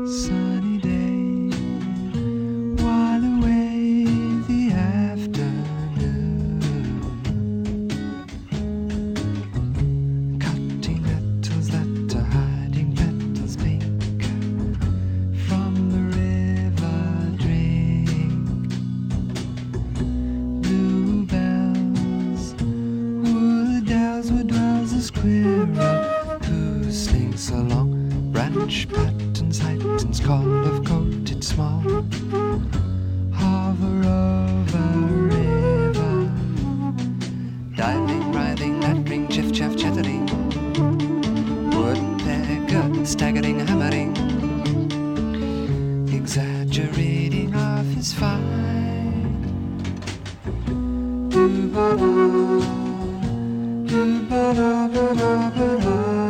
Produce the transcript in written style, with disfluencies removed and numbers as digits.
sunny day, while away the afternoon, cutting nettles that are hiding petals pink from the river drink. Bluebells, wood elves, where dwells a squirrel who slinks along. Branch patterns, heightens, call of coated small, hover over river, diving, writhing, nattering, chiff, chaff, chattering, woodpecker, staggering, hammering, exaggerating of his fight. Do-ba-da, do-ba-da-ba-da-ba-da.